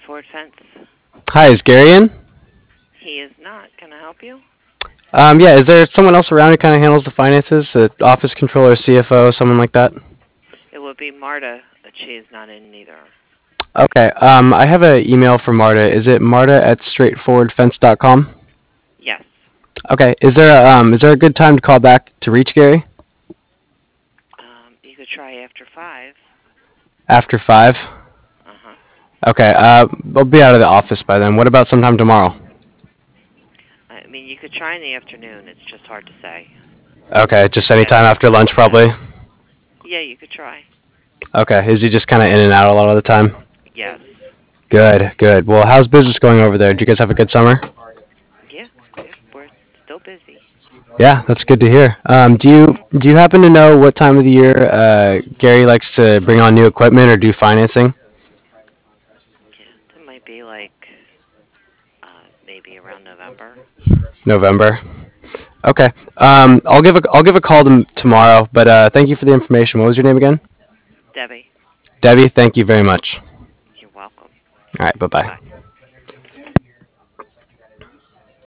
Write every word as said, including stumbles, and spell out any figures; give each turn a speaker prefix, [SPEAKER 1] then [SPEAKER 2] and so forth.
[SPEAKER 1] Ford Fence.
[SPEAKER 2] Hi, is Gary in?
[SPEAKER 1] He is not. Can I help you?
[SPEAKER 2] Um, yeah, is there someone else around who kind of handles the finances? The office controller, C F O, someone like that?
[SPEAKER 1] It would be Marta, but she is not in either.
[SPEAKER 2] Okay, um, I have an email for Marta. Is it marta at straightforwardfence dot com?
[SPEAKER 1] Yes.
[SPEAKER 2] Okay, is there a, um, is there a good time to call back to reach Gary?
[SPEAKER 1] Um, you could try after five.
[SPEAKER 2] After five?
[SPEAKER 1] Uh huh.
[SPEAKER 2] Okay, uh, I'll be out of the office by then. What about sometime tomorrow?
[SPEAKER 1] I mean, you could try in the afternoon. It's just hard to say.
[SPEAKER 2] Okay, just any
[SPEAKER 1] Depends
[SPEAKER 2] time
[SPEAKER 1] on
[SPEAKER 2] after
[SPEAKER 1] when
[SPEAKER 2] lunch,
[SPEAKER 1] he's back.
[SPEAKER 2] probably.
[SPEAKER 1] Yeah, you could try.
[SPEAKER 2] Okay, is he just kind of in and out a lot of the time?
[SPEAKER 1] Yes.
[SPEAKER 2] Good, good. Well, how's business going over there? Did you guys have a good summer?
[SPEAKER 1] Yeah. Yeah. We're still busy.
[SPEAKER 2] Yeah, that's good to hear. Um, do you
[SPEAKER 1] Mhm.
[SPEAKER 2] do you happen to know what time of the year uh, Gary likes to bring on new equipment or do financing?
[SPEAKER 1] Yeah. It might be like uh, maybe around November.
[SPEAKER 2] November. Okay. Um, I'll give a I'll give a call to tomorrow. But uh, thank you for the information. What was your name again?
[SPEAKER 1] Debbie.
[SPEAKER 2] Debbie. Thank you very much.
[SPEAKER 1] You're welcome.
[SPEAKER 2] All right. Bye bye.
[SPEAKER 1] Bye.